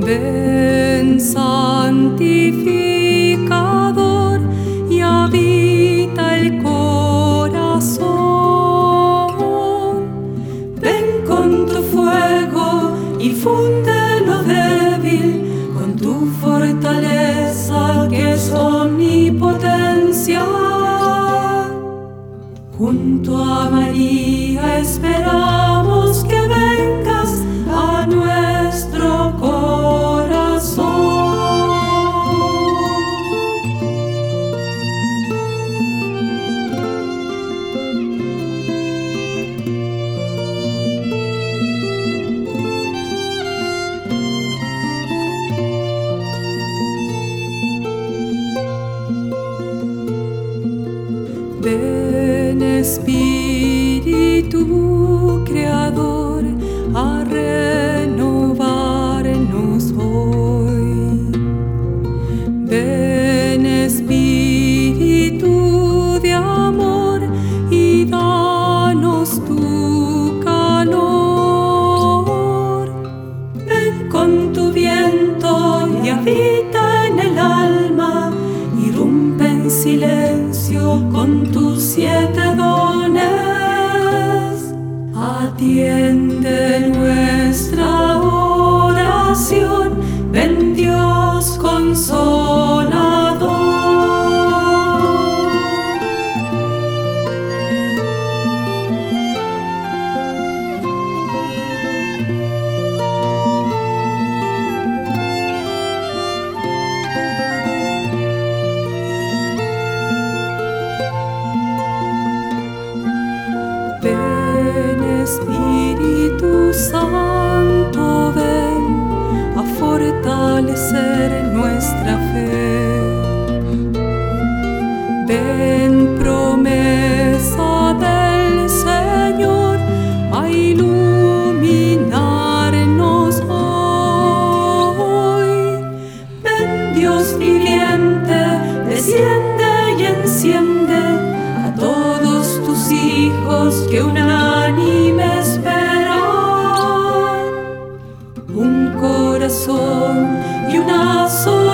Ven santificador y habita el corazón. Ven con tu fuego y funde lo débil con tu fortaleza que es omnipotencia. Junto a María esperamos que vengas a nuestro corazón. Ven Espíritu Creador a renovarnos hoy. Ven Espíritu de amor y danos tu calor. Ven con tu viento y habita en el alma, irrumpe en silencio con tus 7 dones. Atiende nuestra oración, ven Dios consolador. Ven Espíritu Santo, ven a fortalecer nuestra fe. Ven promesa del Señor a iluminarnos hoy. Ven Dios viviente, desciende y enciende a todos tus hijos que unánime esperan. Un corazón y una sola